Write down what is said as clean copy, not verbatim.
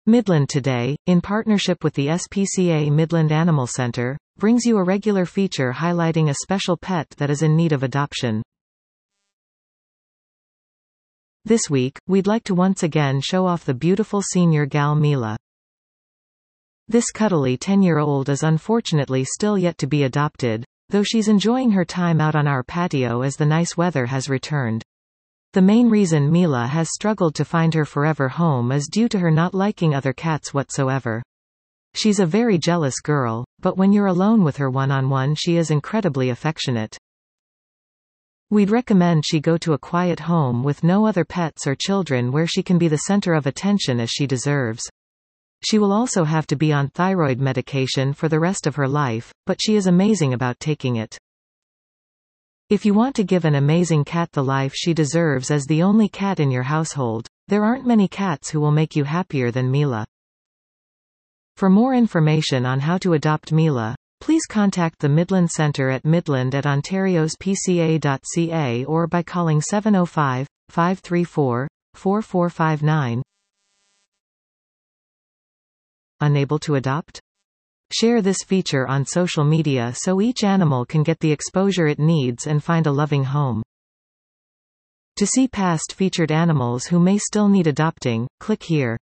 Midland Today, in partnership with the SPCA Midland Animal Center, brings you a regular feature highlighting a special pet that is in need of adoption. This week, we'd like to once again show off the beautiful senior gal Mila. This cuddly 10-year-old is unfortunately still yet to be adopted, though she's enjoying her time out on our patio as the nice weather has returned. The main reason Mila has struggled to find her forever home is due to her not liking other cats whatsoever. She's a very jealous girl, but when you're alone with her one-on-one she is incredibly affectionate. We'd recommend she go to a quiet home with no other pets or children where she can be the center of attention as she deserves. She will also have to be on thyroid medication for the rest of her life, but she is amazing about taking it. If you want to give an amazing cat the life she deserves as the only cat in your household, there aren't many cats who will make you happier than Mila. For more information on how to adopt Mila, please contact the Midland Center at midland@ontariospca.ca or by calling 705-534-4459. Unable to adopt? Share this feature on social media so each animal can get the exposure it needs and find a loving home. To see past featured animals who may still need adopting, click here.